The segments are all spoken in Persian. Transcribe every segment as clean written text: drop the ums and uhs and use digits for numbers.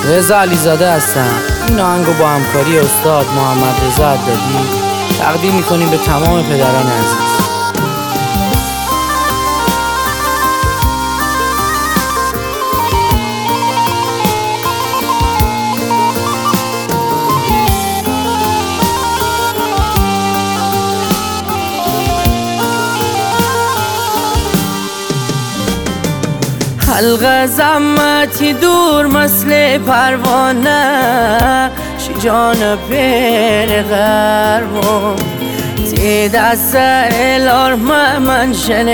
رضا علیزاده هستم. این آهنگو با همکاری استاد محمد رضا عدادی تقدیم میکنیم به تمام پدران عزیز. حلقه زمتی دور مثل پروانه شی جان پیر غربو تی دست الارم من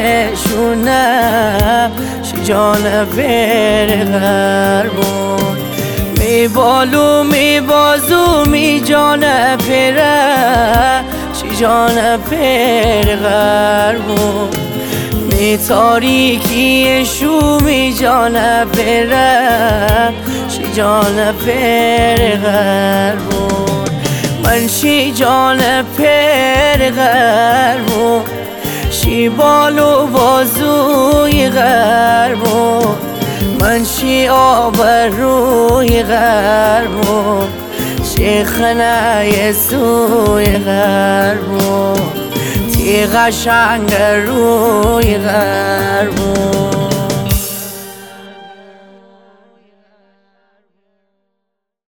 شنشونه شی جان پیر غربو می بالو می بازو می جان پیره شی جان پیر غربو می تاریکی شو می جان پره شی جان پیر غربون من شی جان پیر غربون شی بالو بازوی غربون من شی آبروی غربون شی خنای سوی غربون تی قشنگ روی غربون